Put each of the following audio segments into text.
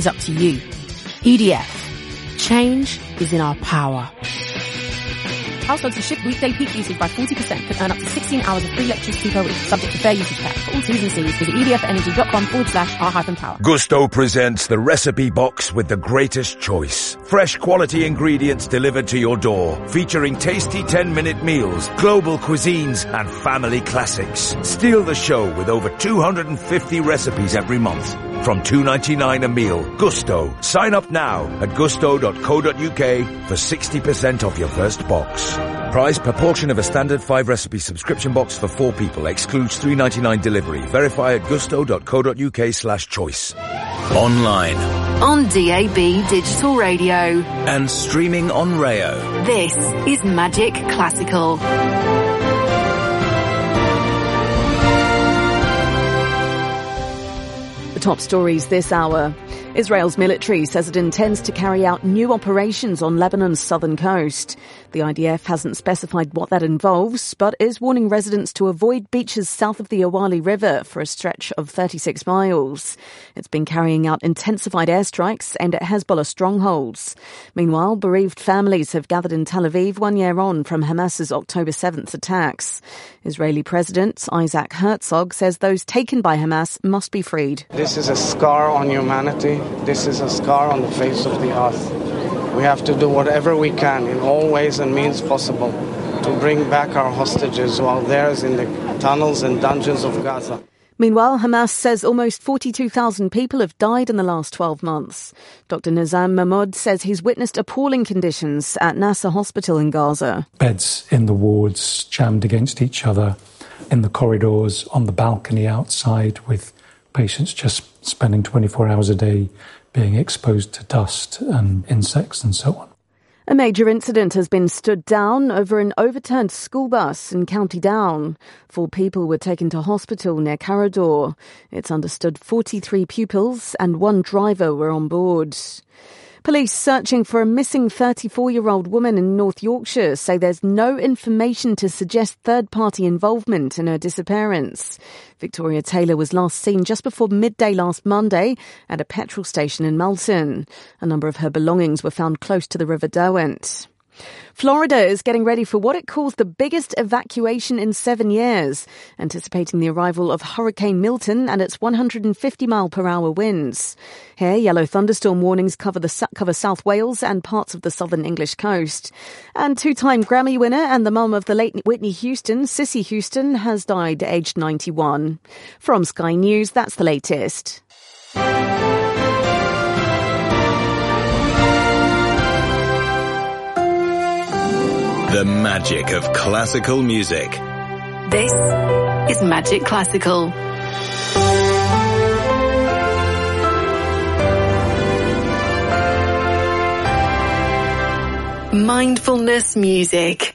is up to you. EDF. Change is in our power. Households who shift weekday peak usage by 40% could earn up to 16 hours of free electricity per week, subject to fair usage cap. For all T's and C's, visit edfenergy.com/r-power. Gusto presents the recipe box with the greatest choice. Fresh quality ingredients delivered to your door, featuring tasty 10-minute meals, global cuisines, and family classics. Steal the show with over 250 recipes every month. From $2.99 a meal. Gusto. Sign up now at gusto.co.uk for 60% off your first box. Price per portion of a standard 5-recipe subscription box for 4 people. Excludes $3.99 delivery. Verify at gusto.co.uk/choice. Online. On DAB Digital Radio. And streaming on Rayo. This is Magic Classical. Top stories this hour. Israel's military says it intends to carry out new operations on Lebanon's southern coast. The IDF hasn't specified what that involves, but is warning residents to avoid beaches south of the Awali River for a stretch of 36 miles. It's been carrying out intensified airstrikes aimed at Hezbollah strongholds. Meanwhile, bereaved families have gathered in Tel Aviv 1 year on from Hamas's October 7th attacks. Israeli President Isaac Herzog says those taken by Hamas must be freed. This is a scar on humanity. This is a scar on the face of the earth. We have to do whatever we can in all ways and means possible to bring back our hostages while they're in the tunnels and dungeons of Gaza. Meanwhile, Hamas says almost 42,000 people have died in the last 12 months. Dr. Nizam Mahmoud says he's witnessed appalling conditions at Nasser Hospital in Gaza. Beds in the wards jammed against each other, in the corridors, on the balcony outside, with patients just spending 24 hours a day being exposed to dust and insects and so on. A major incident has been stood down over an overturned school bus in County Down. 4 people were taken to hospital near Carrador. It's understood 43 pupils and 1 driver were on board. Police searching for a missing 34-year-old woman in North Yorkshire say there's no information to suggest third-party involvement in her disappearance. Victoria Taylor was last seen just before midday last Monday at a petrol station in Melton. A number of her belongings were found close to the River Derwent. Florida is getting ready for what it calls the biggest evacuation in 7 years, anticipating the arrival of Hurricane Milton and its 150-mile-per-hour winds. Here, yellow thunderstorm warnings cover South Wales and parts of the southern English coast. And 2-time Grammy winner and the mum of the late Whitney Houston, Cissy Houston, has died aged 91. From Sky News, that's the latest. The magic of classical music. This is Magic Classical. Mindfulness music.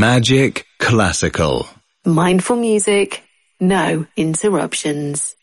Magic Classical. Mindful music, no interruptions.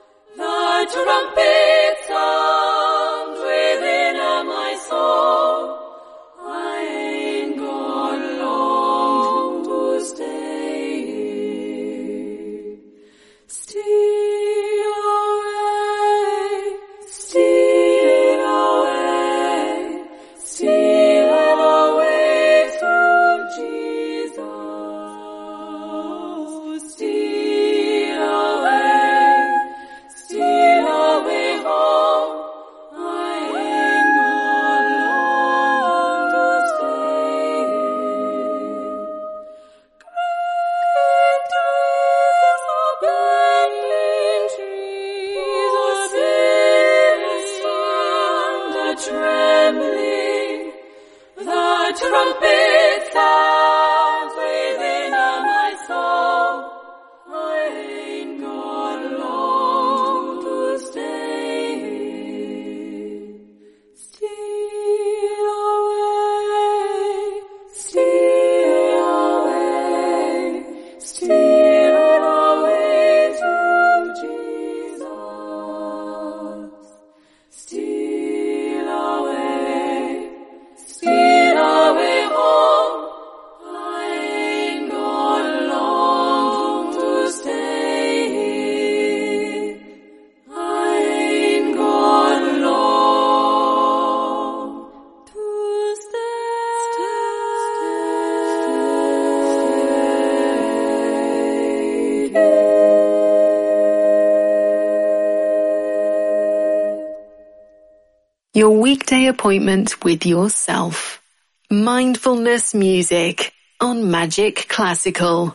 trumpet sounds within my soul. the trumpet sounds within my soul. I ain't got long to stay. Steal away, steal away, steal away to Jesus. Steal away home. I ain't got long to stay. I ain't got long to Your weekday appointment with yourself. Mindfulness music on Magic Classical.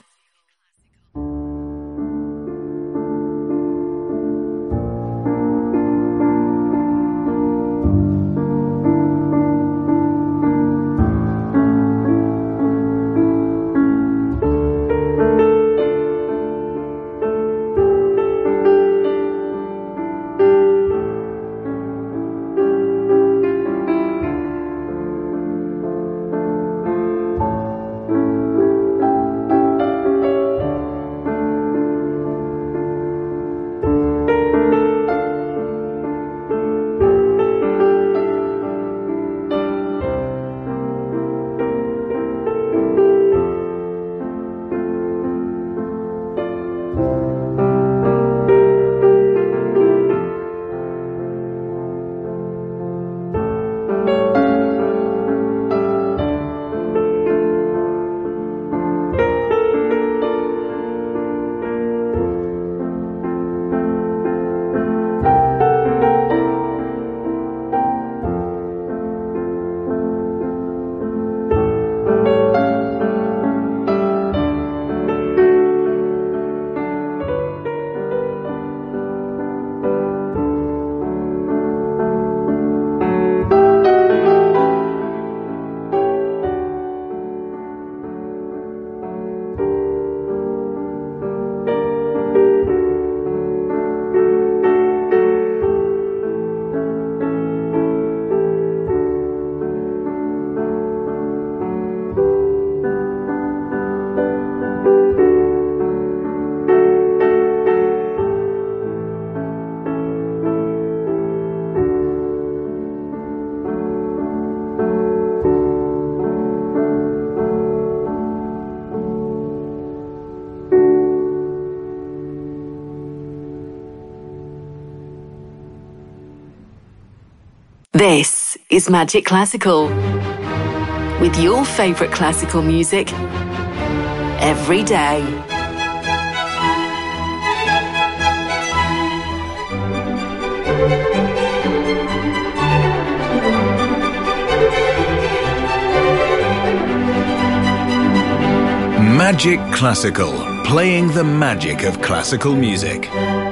This is Magic Classical, with your favourite classical music every day. Magic Classical, playing the magic of classical music.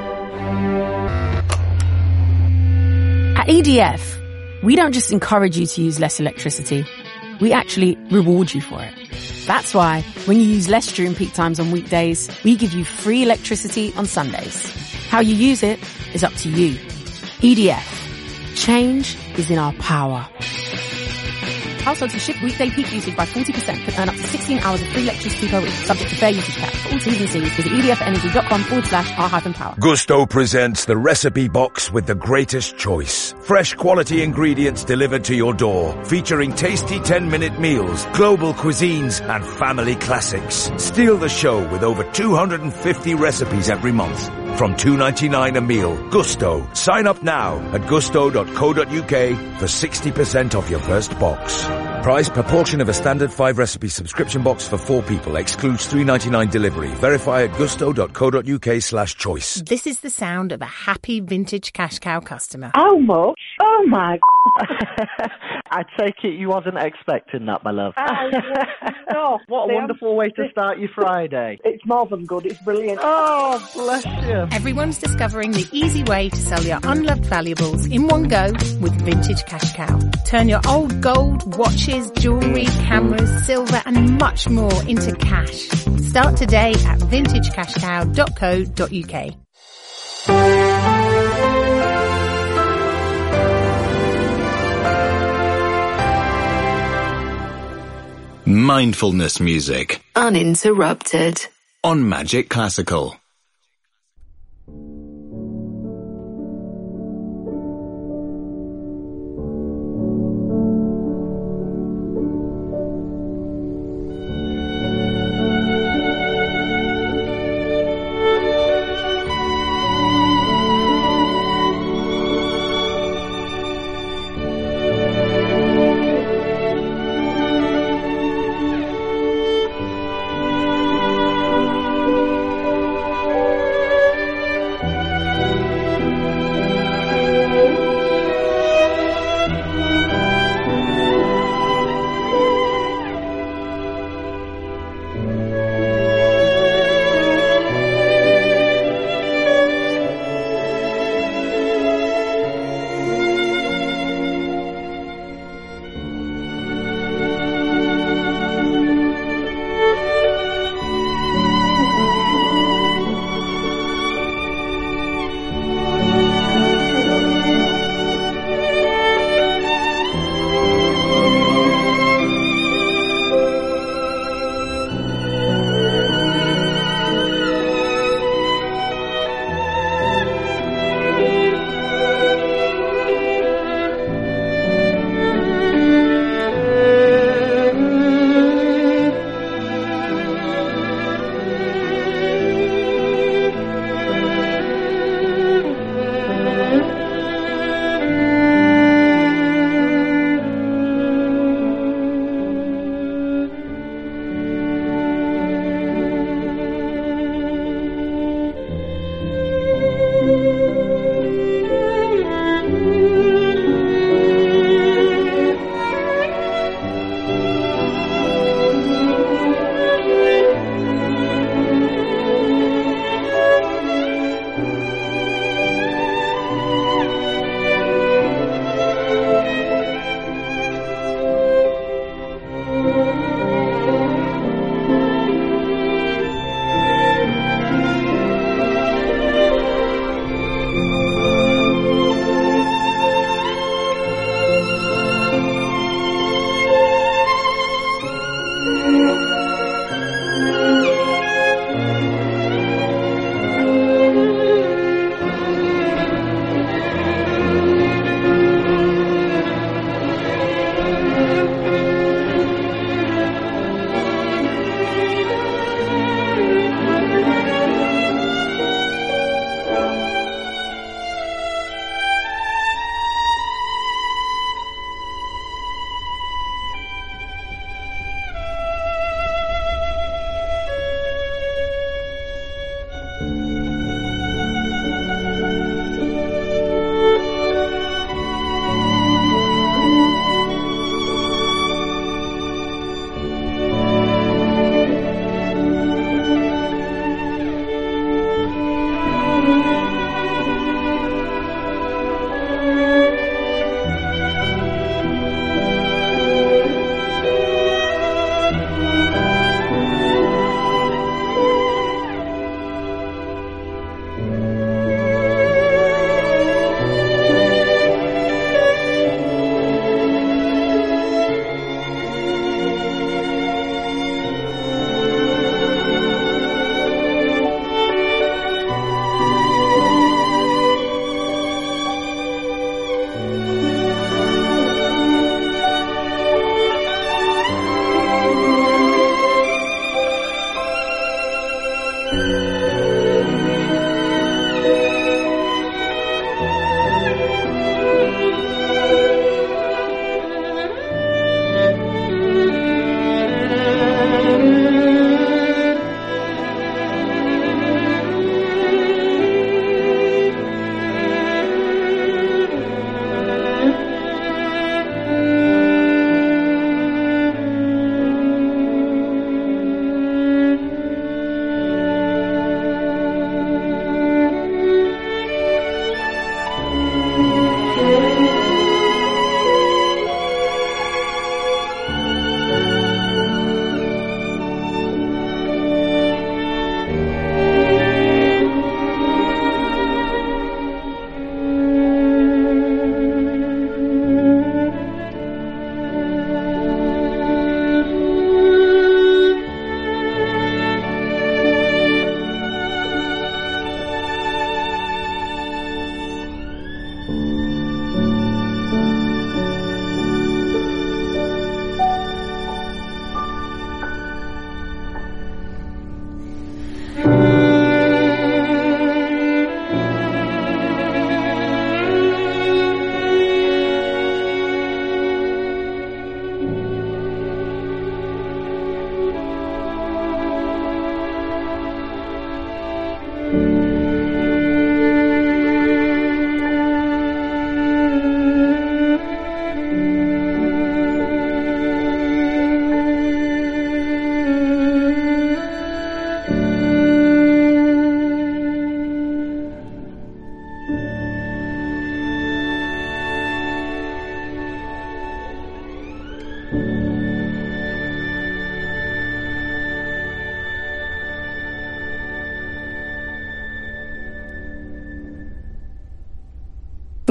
At EDF, we don't just encourage you to use less electricity, we actually reward you for it. That's why when you use less during peak times on weekdays, we give you free electricity on Sundays. How you use it is up to you. EDF. Change is in our power. Households who shift weekday peak usage by 40% can earn up to 16 hours of free electricity per week, subject to fair usage cap. For all T's and C's, visit edfenergy.com/r-power. Gusto presents the recipe box with the greatest choice. Fresh quality ingredients delivered to your door, featuring tasty 10-minute meals, global cuisines, and family classics. Steal the show with over 250 recipes every month. From $2.99 a meal. Gusto. Sign up now at gusto.co.uk for 60% off your first box. Price per portion of a standard 5-recipe subscription box for 4 people. Excludes $3.99 delivery. Verify at gusto.co.uk/choice. This is the sound of a happy vintage cash cow customer. How much? Oh my I take it you wasn't expecting that, my love. No. What a wonderful way to start your Friday. It's more than good. It's brilliant. Oh, bless you. Everyone's discovering the easy way to sell your unloved valuables in one go with Vintage Cash Cow. Turn your old gold, watches, watches, jewellery, cameras, silver and much more into cash. Start today at vintagecashcow.co.uk. Mindfulness music. Uninterrupted. On Magic Classical.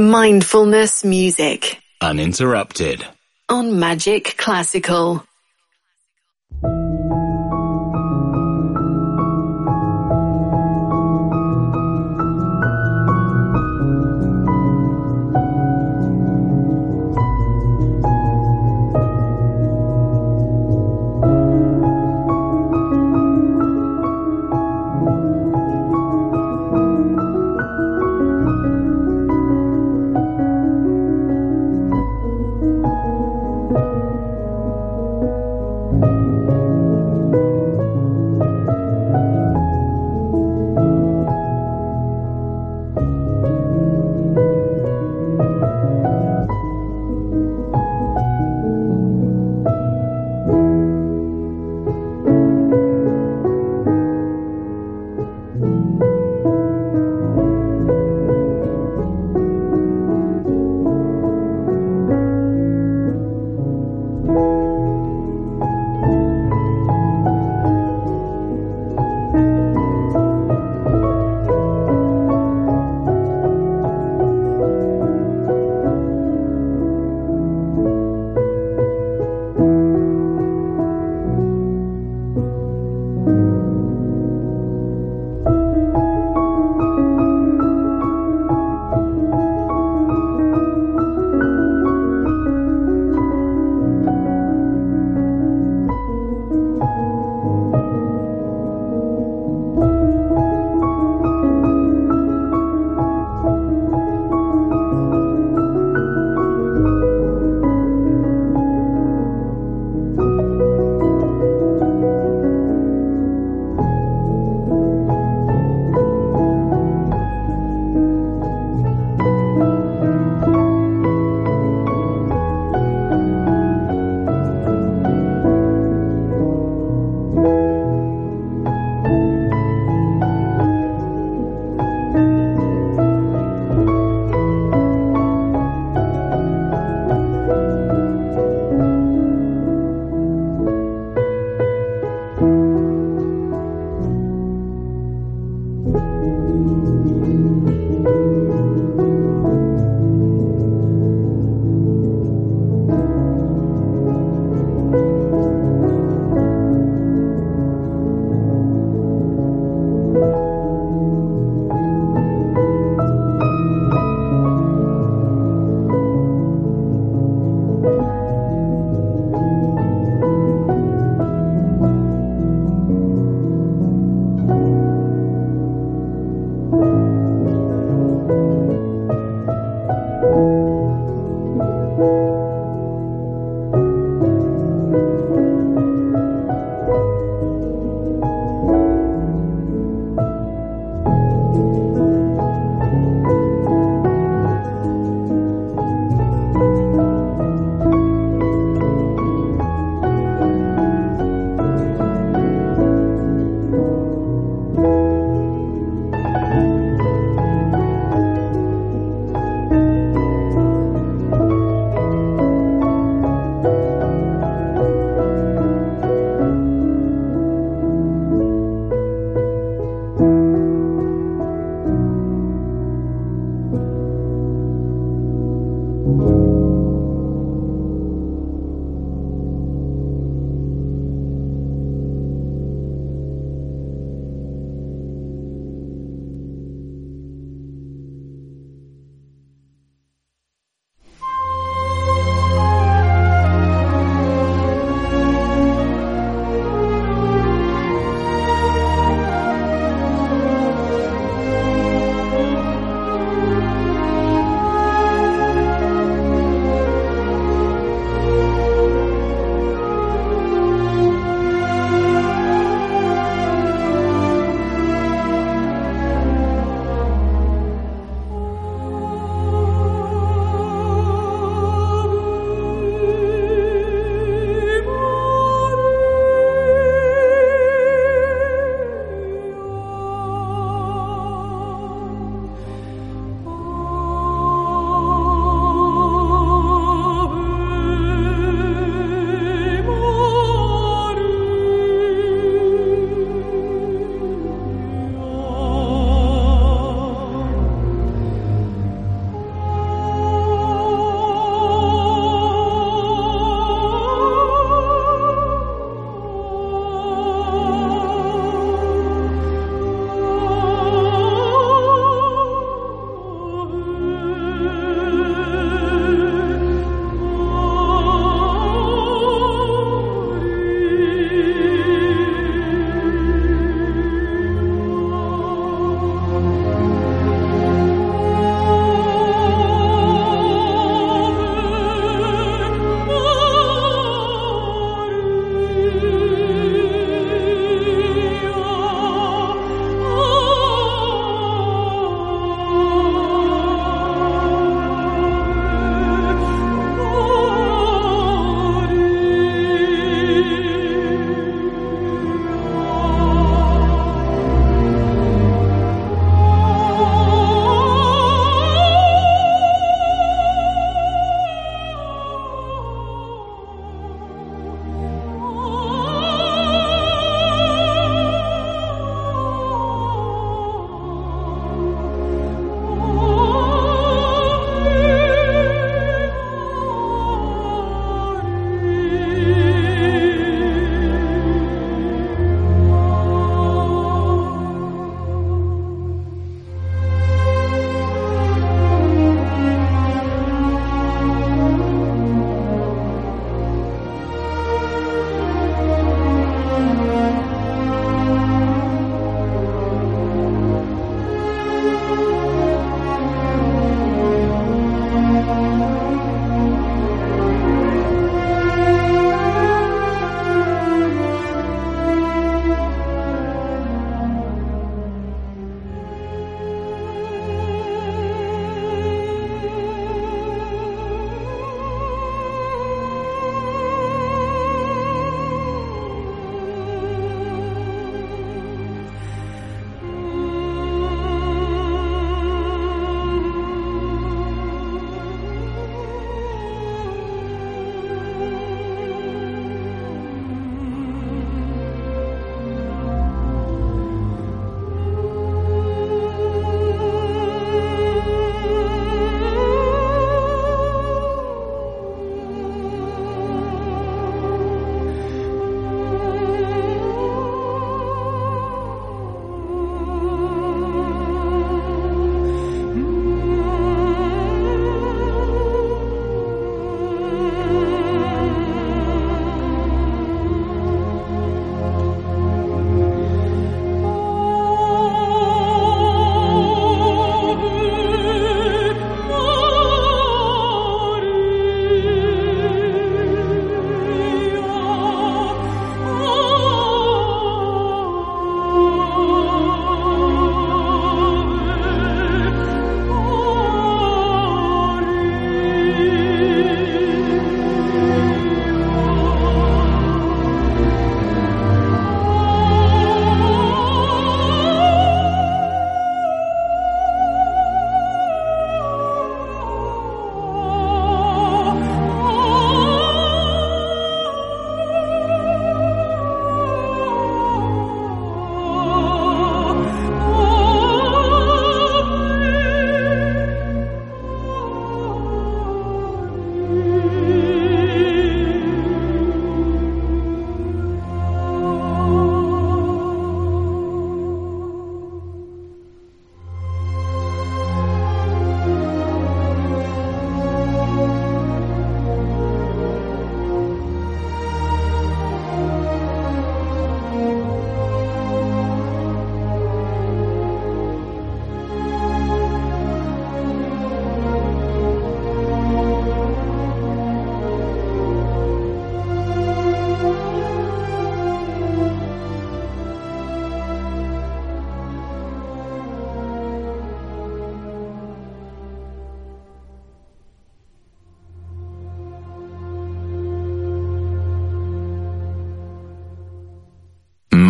Mindfulness music. Uninterrupted. On Magic Classical.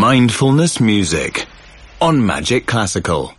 Mindfulness music on Magic Classical.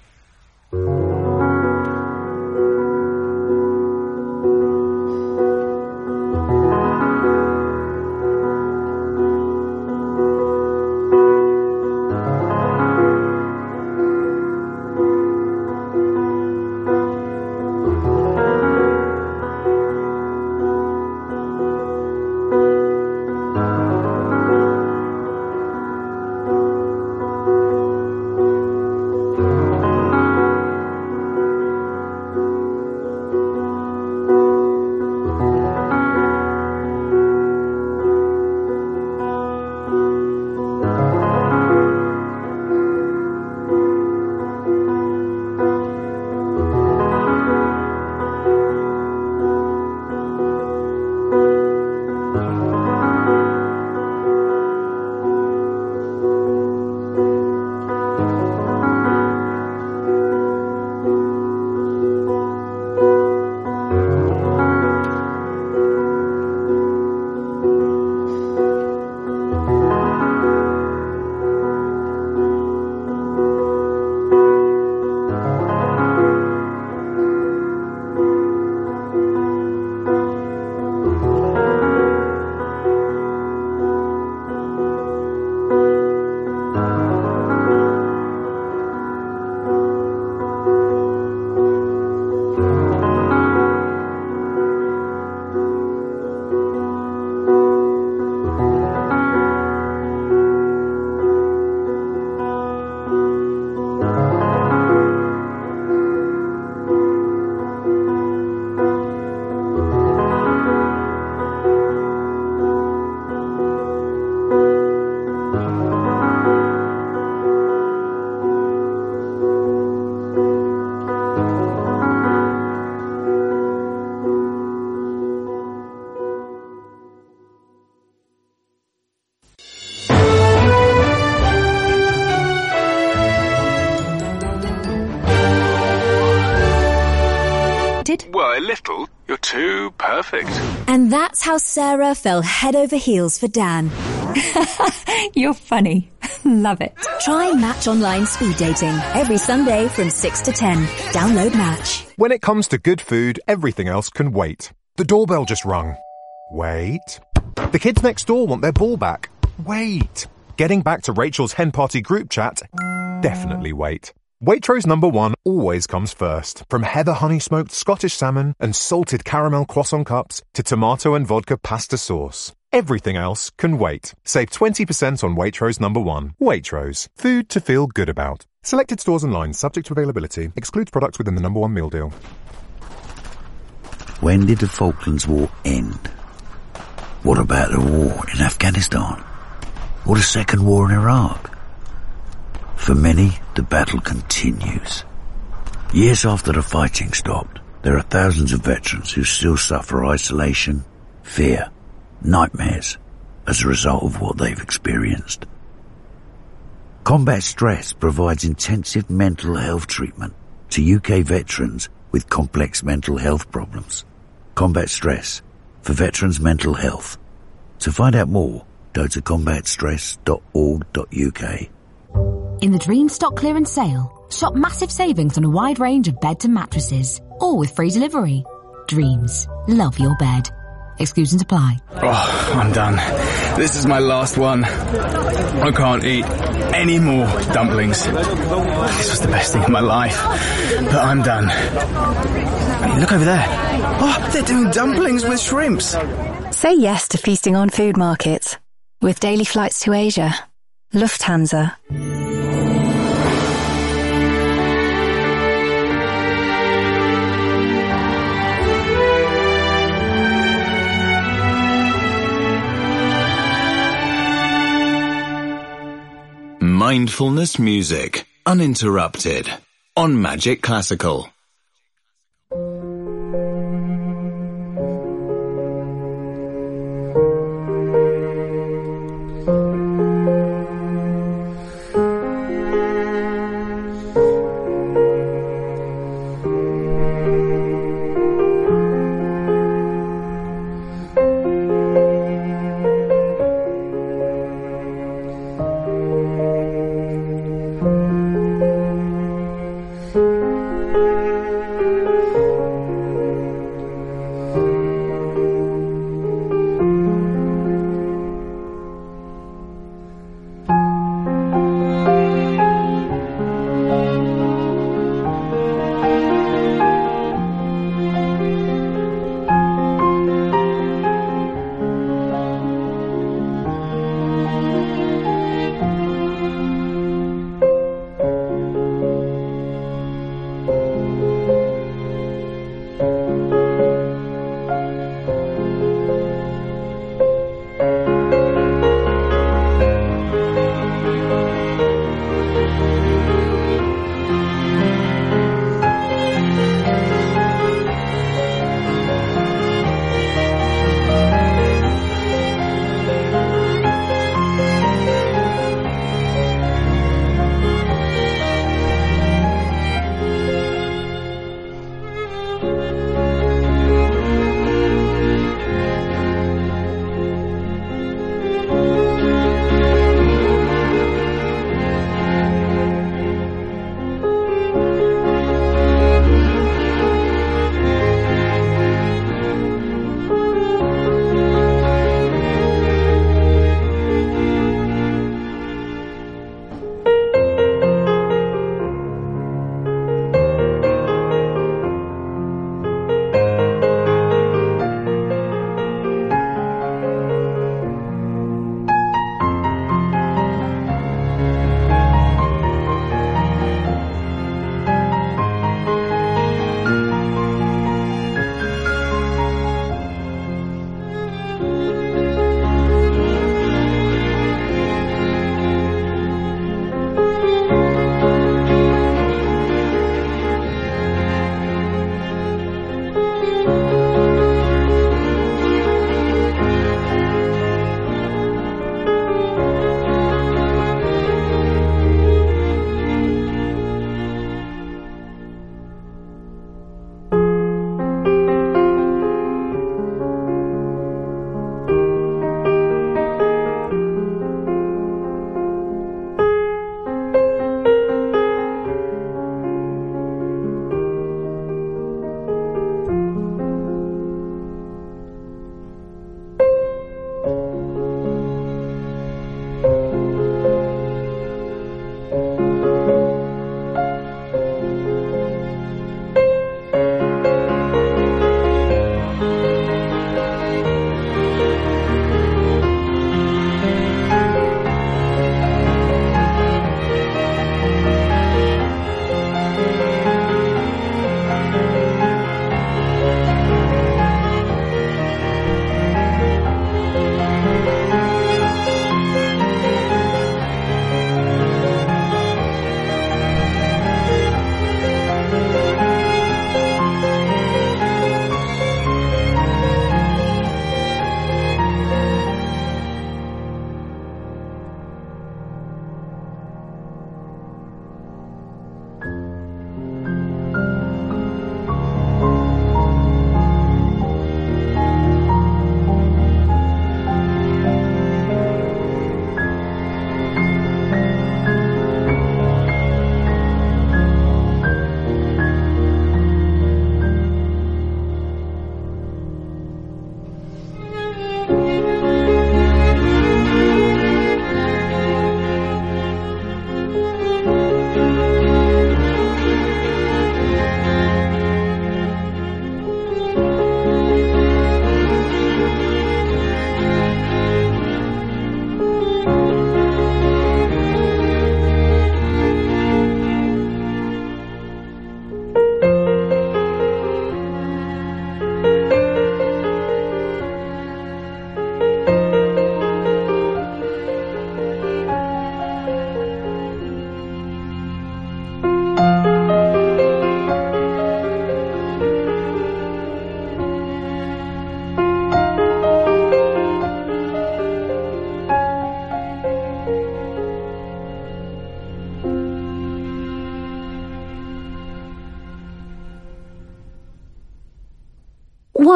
Well, a little. You're too perfect. And that's how Sarah fell head over heels for Dan. You're funny. Love it. Try Match Online Speed Dating every Sunday from 6 to 10. Download Match. When it comes to good food, everything else can wait. The doorbell just rung. Wait. The kids next door want their ball back. Wait. Getting back to Rachel's hen party group chat. Definitely wait. Waitrose #1 always comes first. From heather honey smoked Scottish salmon and salted caramel croissant cups to tomato and vodka pasta sauce. Everything else can wait. Save 20% on Waitrose #1. Waitrose. Food to feel good about. Selected stores and lines subject to availability. Excludes products within the #1 meal deal. When did the Falklands War end? What about the war in Afghanistan? Or the Second War in Iraq? For many, the battle continues. Years after the fighting stopped, there are thousands of veterans who still suffer isolation, fear, nightmares as a result of what they've experienced. Combat Stress provides intensive mental health treatment to UK veterans with complex mental health problems. Combat Stress for veterans' mental health. To find out more, go to combatstress.org.uk. In the Dream stock clearance sale, shop massive savings on a wide range of beds and mattresses, all with free delivery. Dreams. Love your bed. Exclusions apply. Oh, I'm done. This is my last one. I can't eat any more dumplings. This was the best thing in my life. But I'm done. Hey, look over there. Oh, they're doing dumplings with shrimps. Say yes to feasting on food markets. With daily flights to Asia. Lufthansa. Mindfulness music, uninterrupted, on Magic Classical.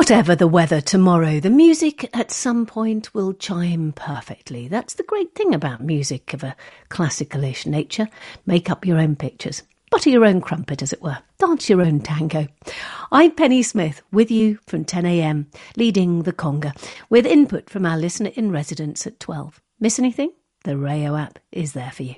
Whatever the weather tomorrow, the music at some point will chime perfectly. That's the great thing about music of a classical-ish nature. Make up your own pictures. Butter your own crumpet, as it were. Dance your own tango. I'm Penny Smith, with you from 10 a.m, leading the conga, with input from our listener in residence at 12. Miss anything? The Rayo app is there for you.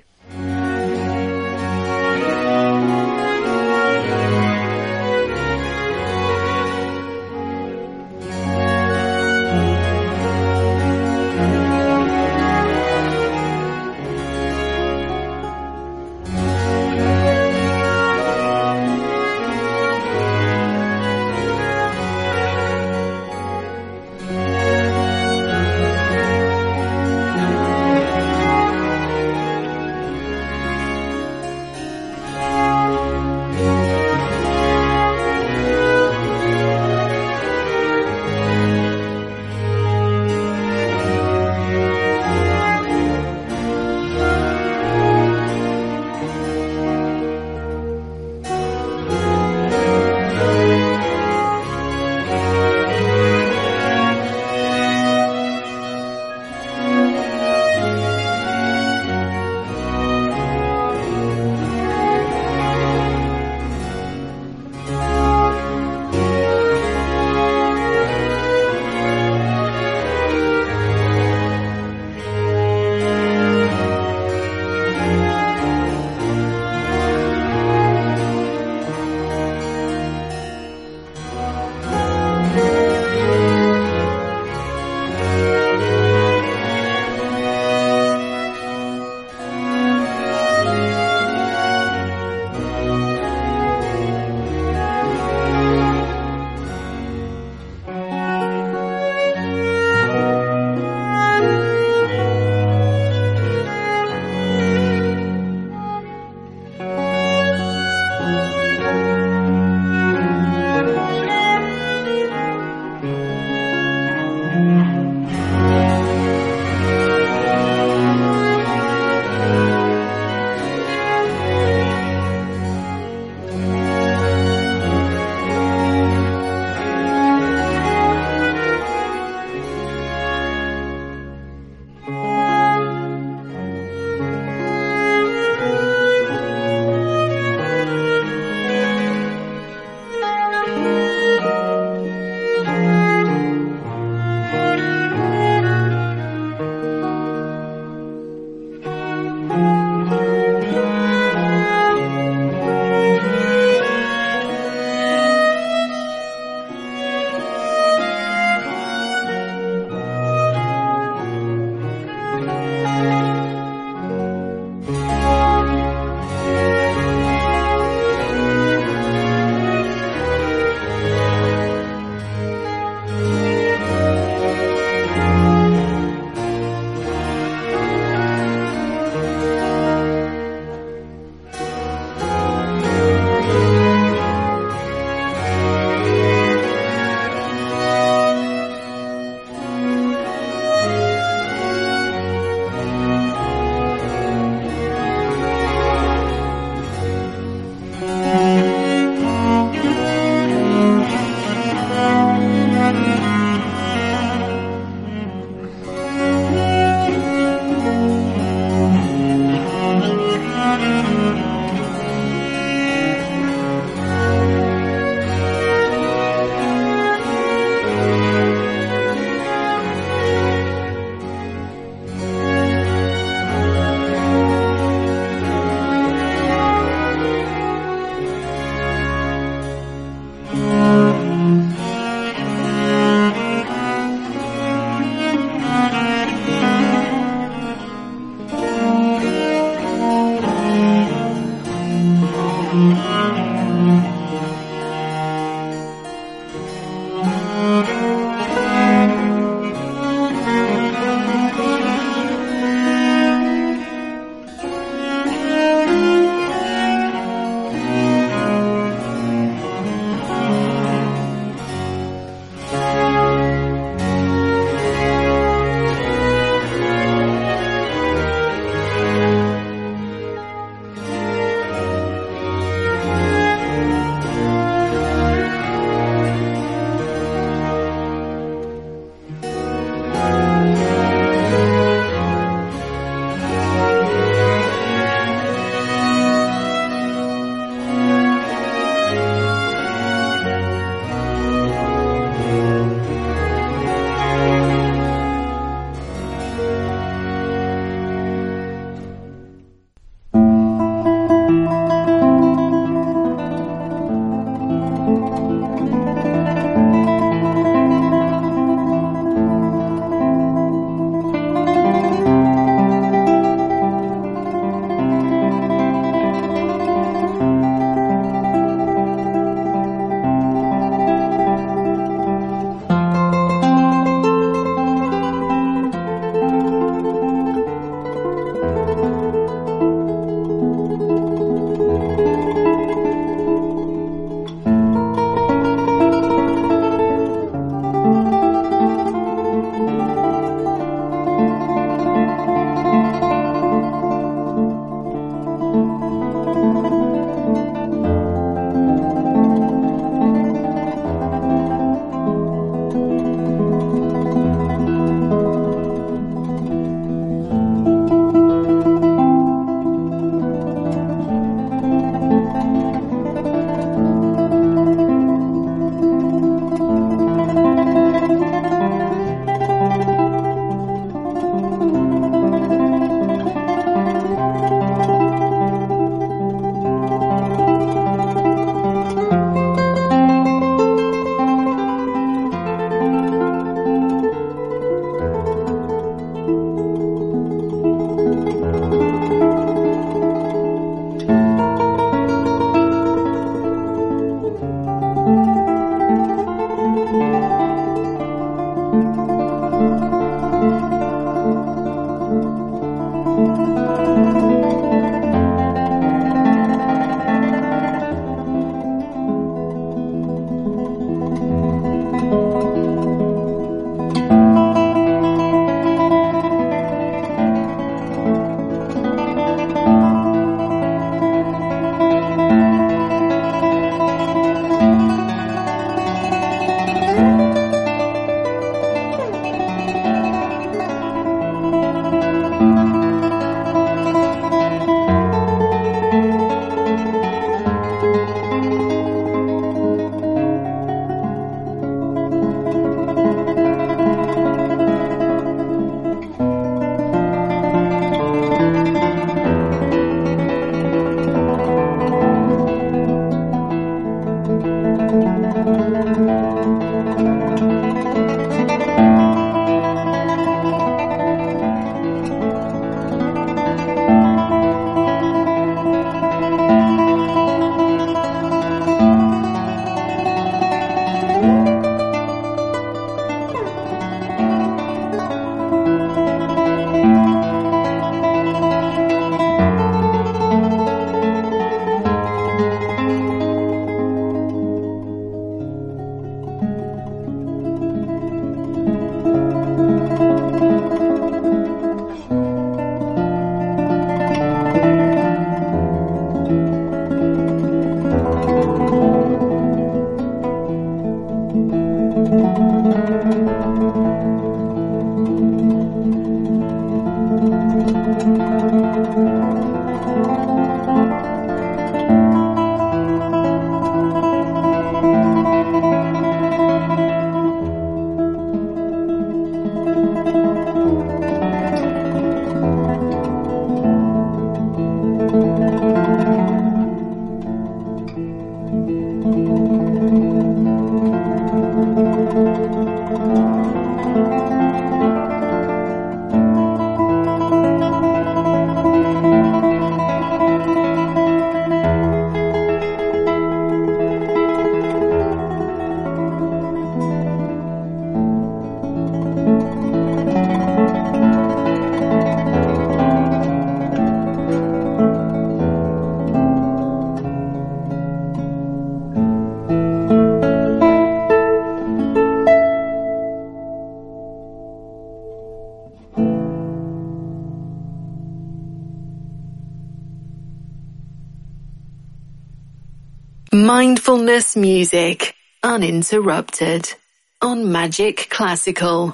Mindfulness music, uninterrupted, on Magic Classical.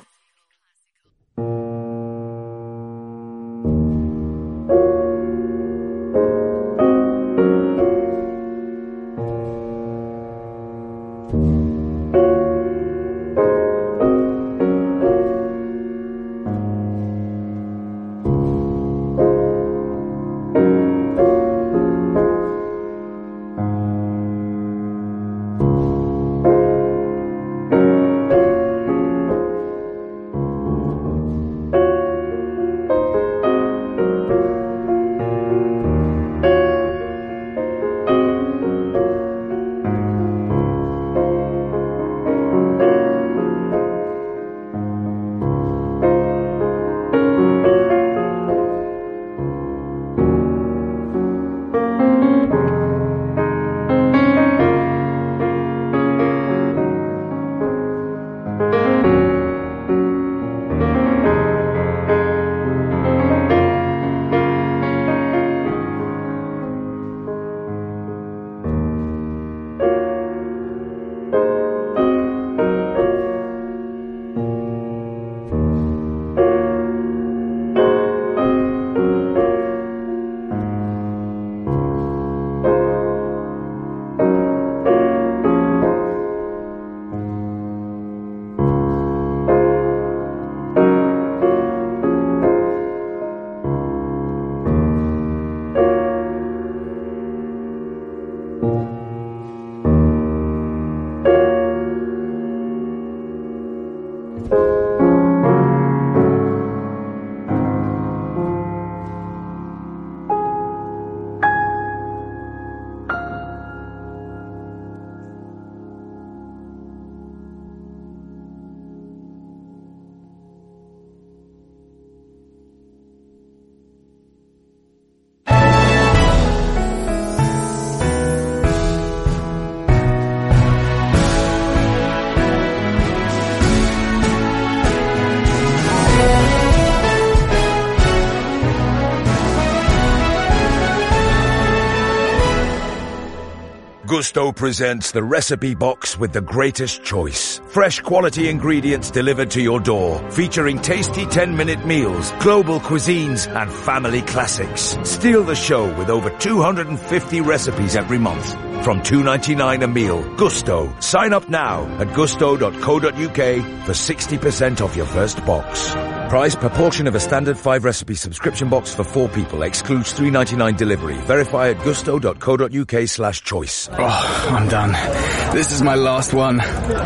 Gusto presents the recipe box with the greatest choice. Fresh quality ingredients delivered to your door, featuring tasty 10-minute meals, global cuisines, and family classics. Steal the show with over 250 recipes every month. From $2.99 a meal. Gusto. Sign up now at gusto.co.uk for 60% off your first box. Price per portion of a standard 5-recipe subscription box for 4 people. Excludes $3.99 delivery. Verify at gusto.co.uk/choice. Oh, I'm done. This is my last one.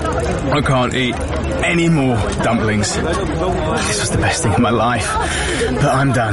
I can't eat any more dumplings. This was the best thing in my life. But I'm done.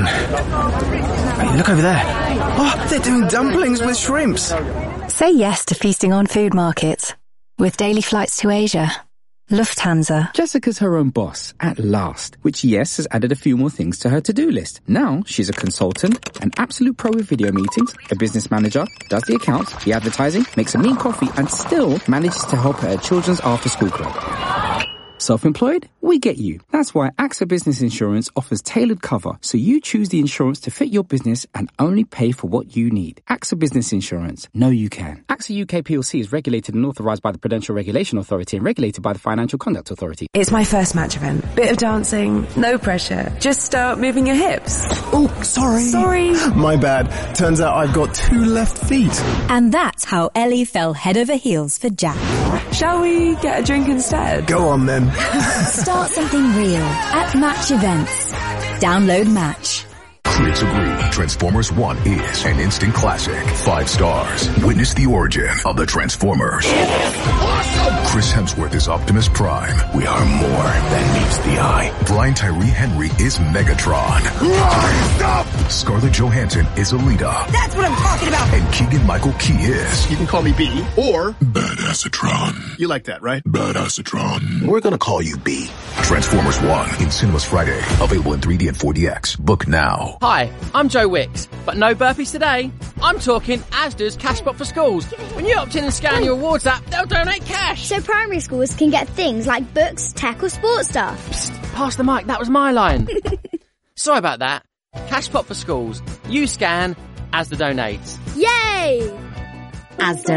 Hey, look over there. Oh, they're doing dumplings with shrimps. Say yes to feasting on food markets with daily flights to Asia. Lufthansa. Jessica's her own boss, at last, which, yes, has added a few more things to her to-do list. Now, she's a consultant, an absolute pro with video meetings, a business manager, does the accounts, the advertising, makes a mean coffee, and still manages to help at her children's after-school club. Self-employed? We get you. That's why AXA Business Insurance offers tailored cover, so you choose the insurance to fit your business and only pay for what you need. AXA Business Insurance. Know you can. AXA UK PLC is regulated and authorised by the Prudential Regulation Authority and regulated by the Financial Conduct Authority. It's my first match event. Bit of dancing, no pressure. Just start moving your hips. Oh, sorry. My bad. Turns out I've got 2 left feet. And that's how Ellie fell head over heels for Jack. Shall we get a drink instead? Go on then. Start something real at Match Events. Download Match. Critics agree Transformers 1 is an instant classic. 5 stars. Witness the origin of the Transformers. Awesome! Chris Hemsworth is Optimus Prime. We are more than meets the eye. Brian Tyree Henry is Megatron. Rise up! Scarlett Johansson is Alita. That's what I'm talking about! And Keegan-Michael Key is... You can call me B or... Badassatron. You like that, right? Badassatron. We're gonna call you B. Transformers 1 in cinemas Friday. Available in 3D and 4DX. Book now. Hi, I'm Joe Wicks, but no burpees today. I'm talking Asda's Cashpot for Schools. When you opt in and scan your awards app, they'll donate cash. So primary schools can get things like books, tech or sports stuff. Psst, pass the mic, that was my line. Sorry about that. Cashpot for Schools. You scan, Asda donates. Yay! Asda.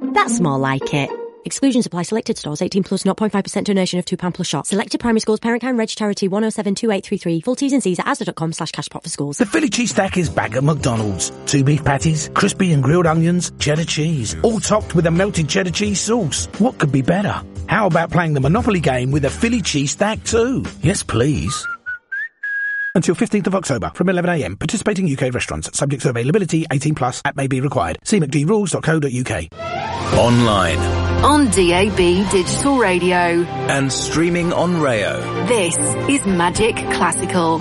That's more like it. Exclusions apply. Selected stores. 18 plus 0.5% donation of £2 plus shop. Selected primary schools. Parent Kind Reg Charity 1072833. Full T's and C's at asda.com/cashpot for schools. The Philly cheese stack is back at McDonald's. 2 beef patties, crispy and grilled onions, cheddar cheese, all topped with a melted cheddar cheese sauce. What could be better? How about playing the Monopoly game with a Philly cheese stack too? Yes, please. Until 15th of October from 11am. Participating UK restaurants. Subject to availability. 18 plus. App may be required. See mcdrules.co.uk. Online. On DAB Digital Radio. And streaming on Rayo. This is Magic Classical.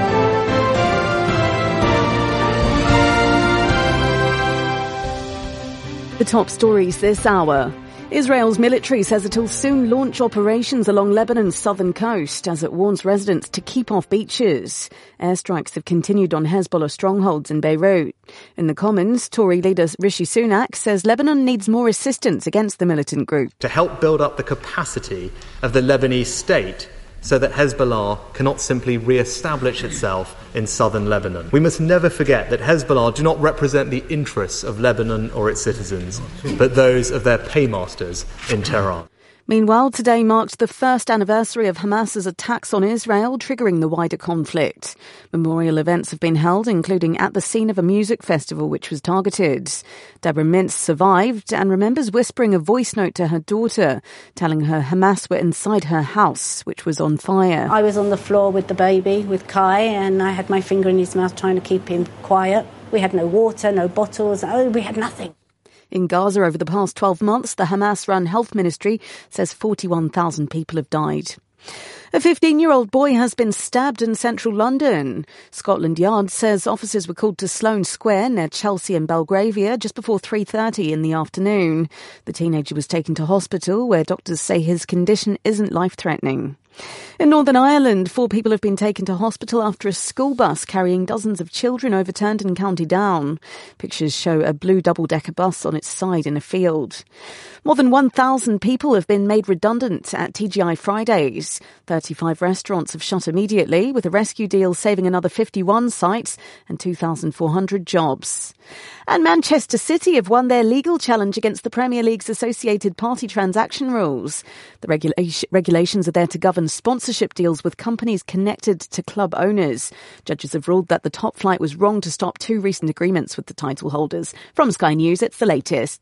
The top stories this hour. Israel's military says it will soon launch operations along Lebanon's southern coast as it warns residents to keep off beaches. Airstrikes have continued on Hezbollah strongholds in Beirut. In the Commons, Tory leader Rishi Sunak says Lebanon needs more assistance against the militant group. To help build up the capacity of the Lebanese state so that Hezbollah cannot simply re-establish itself in southern Lebanon. We must never forget that Hezbollah do not represent the interests of Lebanon or its citizens, but those of their paymasters in Tehran. Meanwhile, today marked the first anniversary of Hamas's attacks on Israel, triggering the wider conflict. Memorial events have been held, including at the scene of a music festival which was targeted. Deborah Mintz survived and remembers whispering a voice note to her daughter, telling her Hamas were inside her house, which was on fire. I was on the floor with the baby, with Kai, and I had my finger in his mouth trying to keep him quiet. We had no water, no bottles, we had nothing. In Gaza over the past 12 months, the Hamas-run health ministry says 41,000 people have died. A 15-year-old boy has been stabbed in central London. Scotland Yard says officers were called to Sloane Square near Chelsea and Belgravia just before 3:30 in the afternoon. The teenager was taken to hospital where doctors say his condition isn't life-threatening. In Northern Ireland, 4 people have been taken to hospital after a school bus carrying dozens of children overturned in County Down. Pictures show a blue double-decker bus on its side in a field. More than 1,000 people have been made redundant at TGI Fridays. 35 restaurants have shut immediately, with a rescue deal saving another 51 sites and 2,400 jobs. And Manchester City have won their legal challenge against the Premier League's associated party transaction rules. The regulations are there to govern sponsorship deals with companies connected to club owners. Judges have ruled that the top flight was wrong to stop 2 recent agreements with the title holders. From Sky News, it's the latest.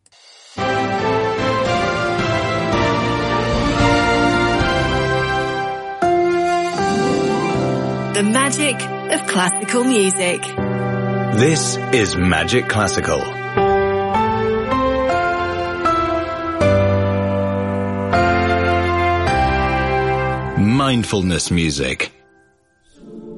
The magic of classical music. This is Magic Classical. Mindfulness music.